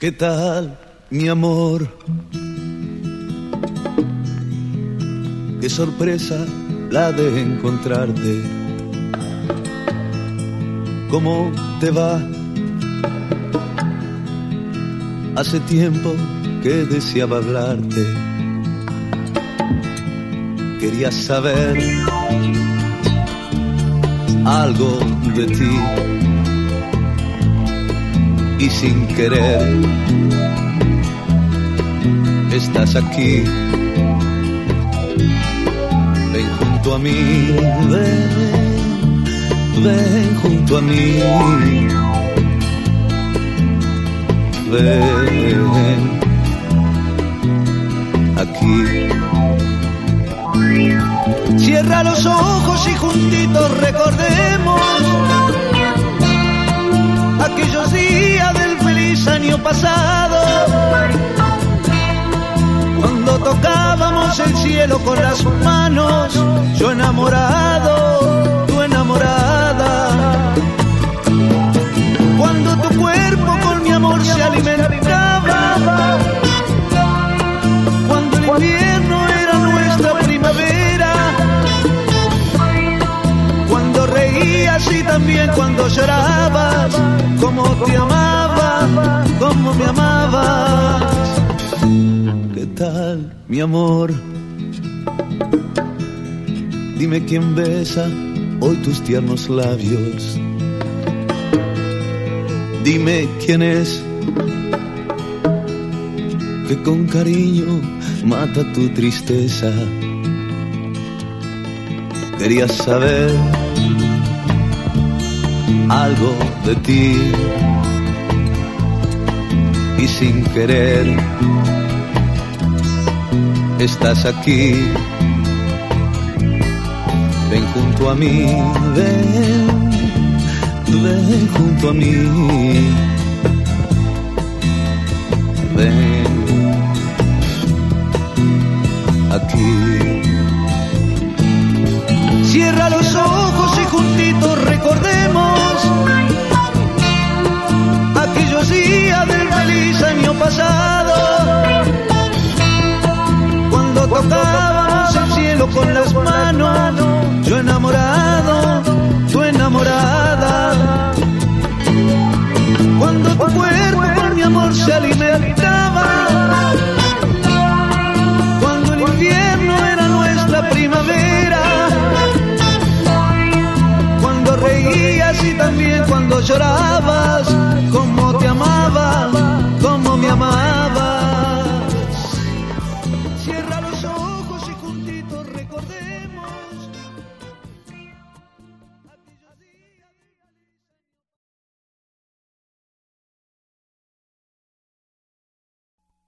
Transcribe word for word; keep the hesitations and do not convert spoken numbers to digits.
¿Qué tal, mi amor? Qué sorpresa la de encontrarte. ¿Cómo te va? Hace tiempo que deseaba hablarte. Quería saber algo de ti. Y sin querer estás aquí. Ven junto a mí, ven, ven junto a mí. Ven aquí. Cierra los ojos y juntitos recordemos aquellos días del feliz año pasado, cuando tocábamos el cielo con las manos, yo enamorado, tú enamorada, cuando tu cuerpo con mi amor se alimentaba, cuando el invierno era nuestra primavera, cuando reías y también cuando llorabas, como te amaba, como me amabas. ¿Qué tal, mi amor? Dime quién besa hoy tus tiernos labios. Dime quién es que con cariño mata tu tristeza. Quería saber algo de ti y sin querer estás aquí. Ven junto a mí, ven, ven junto a mí. Ven aquí. Cierra los ojos y juntitos recordemos aquellos días del feliz año pasado, cuando tocábamos el cielo con las manos, yo enamorado, tú enamorada, cuando tu cuerpo con mi amor se alimentaba, cuando el invierno era nuestra primavera, cuando reías y también cuando llorabas,